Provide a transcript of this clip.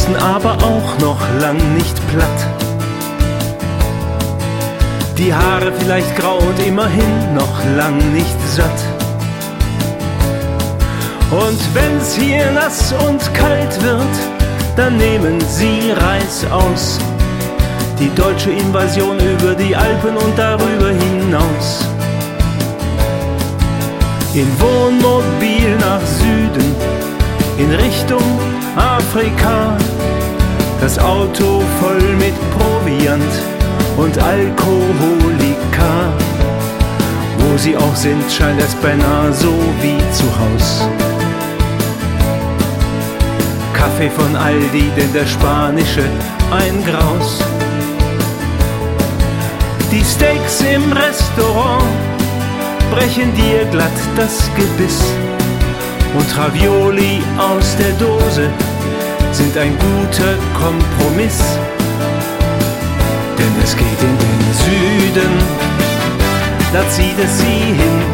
Herzen aber auch noch lang nicht platt. Die Haare vielleicht grau und immerhin noch lang nicht satt. Und wenn's hier nass und kalt wird, dann nehmen sie Reißaus. Die deutsche Invasion über die Alpen und darüber hinaus. In Wohnmobil nach Süden, in Richtung Afrika. Das Auto voll mit Proviant und Alkoholika. Wo sie auch sind, scheint es beinahe so wie zu Haus. Kaffee von Aldi, denn der spanische ein Graus. Die Steaks im Restaurant brechen dir glatt das Gebiss. Und Ravioli aus der Dose sind ein guter Kompromiss. Denn es geht in den Süden, da zieht es sie hin.